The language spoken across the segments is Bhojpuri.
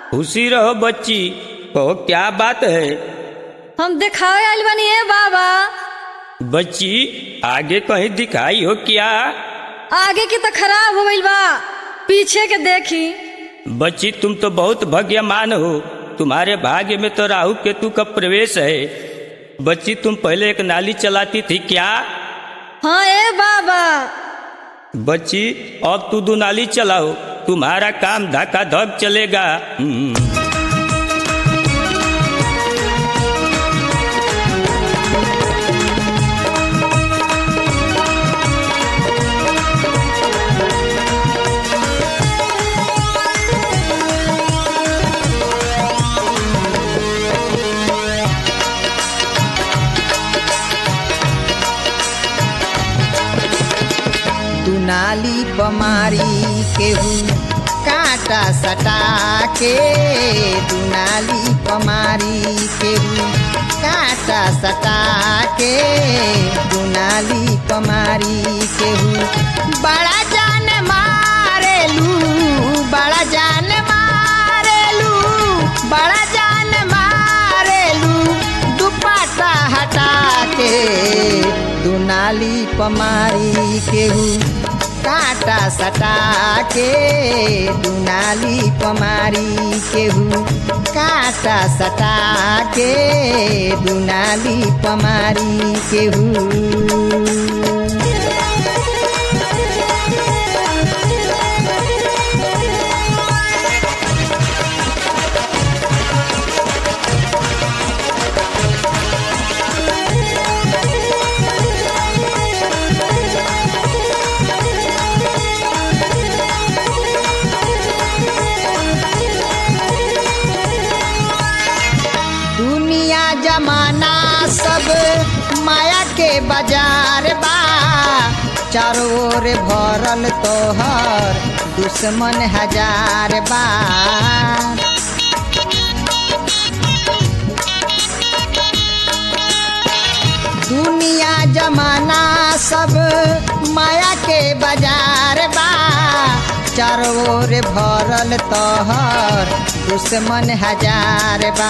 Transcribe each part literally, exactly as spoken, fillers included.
खुशी रहो बच्ची। कहो क्या बात है? हम दिखावे आइल बनी है बाबा। बच्ची आगे कहीं दिखाई हो क्या? आगे की तो खराब हो गइल बा, पीछे के देखी। बच्ची तुम तो बहुत भाग्यमान हो, तुम्हारे भाग्य में तो राहु केतु का प्रवेश है। बच्ची तुम पहले एक नाली चलाती थी क्या? हाँ ए बाबा। बच्ची अब तू दो नाली चलाओ, तुम्हारा काम धक्का धक चलेगा। नाली पमारी केहू कांटा सटा के, दुनाली पमारी केहू कांटा सटा के, दुनाली पमारी केहू बड़ा जान मारेलू, बड़ा जान मारेलू, बड़ा जान मारेलू, दुपट्टा हटा के, दुनाली पमारी केहू कांटा सटा के, दुनाली पमारी केहू कांटा सटा के, दुनाली पमारी केहू। जमाना सब माया के बाजार बा, चारों ओर भरल तोहर दुश्मन हजार बा। दुनिया जमाना सब माया के बाजार बा, चारों ओर भरल तोहर दुश्मन हजार बा।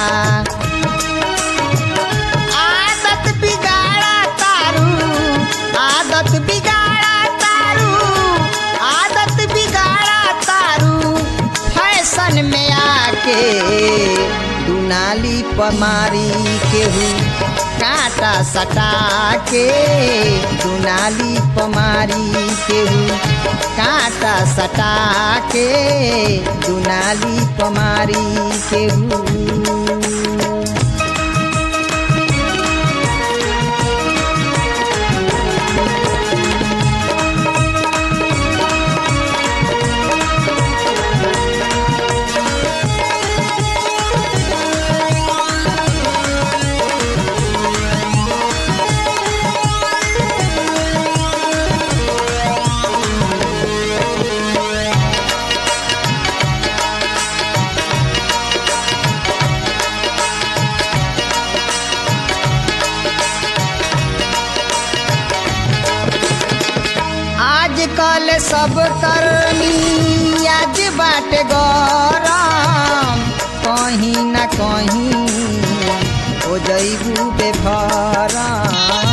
आदत बिगाड़ा तारू, आदत बिगाड़ा तारू, फैशन में आके, दुनाली पमारी केहू कांटा सटा के, दुनाली पमारी केहू कांटा सटा के, दुनाली पमारी केहू। कल सब करनी आज बाट गरम, कहीं न कहीं हो जइबू बेभरम।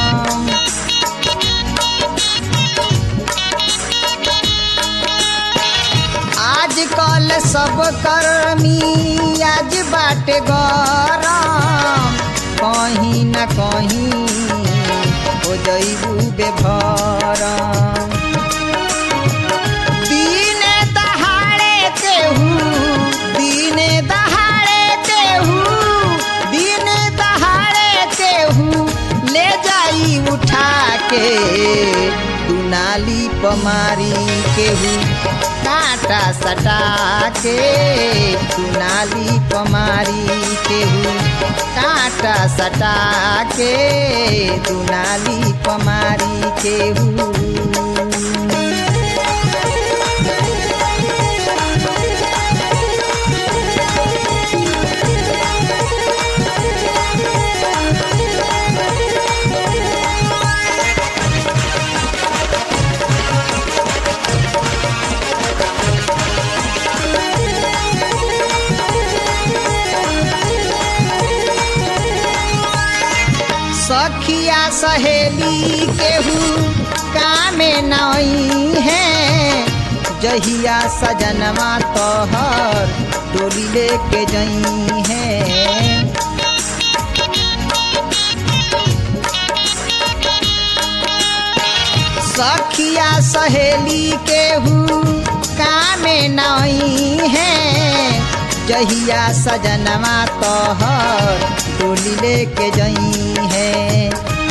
आज कल सब करनी आज बाट गरम, कहीं न कहीं हो जइबू बेभरम। दुनाली पमारी केहू कांटा सटा के, दुनाली पमारी केहू कांटा सटा के, दुनाली पमारी केहू। कामे नई है जहिया सजनवा तोहर डोली लेके जई है। सखिया सहेली केहू कामे नई है जहिया सजनवा तोहर डोली लेके जई है।